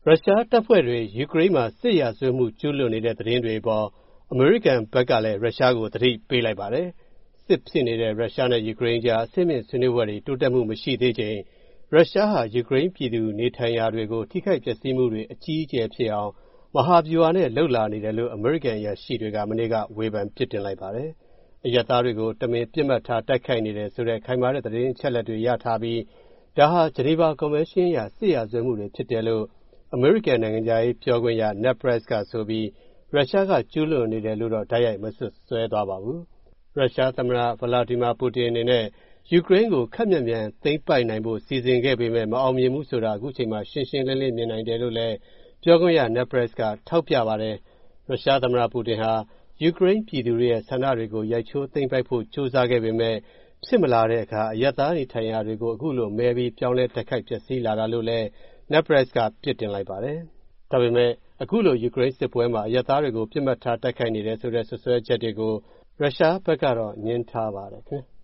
ရုရှားတပ်ဖွဲ့တွေယူကရိန်းမှာစစ်ရာဇဝတ်မှုကျူးလွန်နေတဲ့သတင်းတွေအပေါ်အမေရိကန်ဘက်ကလည်းရုရှားကိုသတိပေးလိုက်ပါတယ်။စစ်ဖြစ်နေတဲ့ရုရှားနဲ့ယူကရိန်းကြားအဆင့်မြင့်ဆွေးနွေးပွဲတွေတိုးတက်မှုမရှိသေးချိန်ရုရှားဟာယူကရိန်းပြည်သူနေထိုင်ရာတွေကိုထိခိုက်ပျက်စီးမှုတွေအကြီးအကျယ်ဖြစ်အောင်မဟာဗျူဟာနဲ့လှုပ်လာနေတယ်လို့အမေရိကန်အရာရှိတွေကမနေ့ကဝေဖန်ပြစ်တင်လိုက်ပါတယ်။အရပ်သားတွေကိုတမင်ပစ်မှတ်ထားတိုက်ခိုက်နေတယ်ဆိုတဲ့ခိုင်မာတဲ့သတင်းအချက်အလက်တွေရထားပြီးဒါဟာဂျနီဗာကွန်ဗင်းရှင်းအရစစ်ရာဇဝတ်မှုတွေဖြစ်တယ်လို့အမေရိကန်နိုင်ငံခြားရေးပြောခွင့်ရ Ned Price ကဆိုပြီးရုရှားကကျူးလွန်နေတယ်လို့တော့တိုက်ရိုက်မစွပ်စွဲသွားပါဘူး။ရုရှားသမ္မတ Vladimir Putin အနေနဲ့ယူကရိန်းကိုခပ်မြန်မြန်သိမ်းပိုက်နိုင်ဖို့စီစဉ်ခဲ့ပေမဲ့မအောင်မြင်ဘူးဆိုတာအခုချိန်မှာရှင်းရှင်းလင်းလင်းမြင်နိုင်တယ်လို့လည်းပြောခွင့်ရ Ned Price ကထောက်ပြပါတယ်။ရုရှားသမ္မတပူတင်ဟာယူကရိန်းပြည်သူတွေရဲ့ဆန္ဒတွေကိုရိုက်ချိုးသိမ်းပိုက်ဖို့ကြိုးစားခဲ့ပေမဲ့ဖြစ်မလာတဲ့အခါအရပ်သားနေထိုင်ရာတွေကိုအခုလိုမဲပြီးပြောင်းလဲတိုက်ခိုက်ပျက်စီးလာတာလို့လည်း Ned Price ကပြစ်တင်လိုက်ပါတယ်။ဒါပေမဲ့အခုလိုယူကရိန်းစစ်ပွဲမှာအရပ်သားတွေကိုပြစ်မှတ်ထားတိုက်ခိုက်နေတယ်ဆိုတဲ့စွပ်စွဲချက်တွေကိုရုရှားဘက်ကတော့ငြင်းထားပါတယ်ခင်ဗျာ။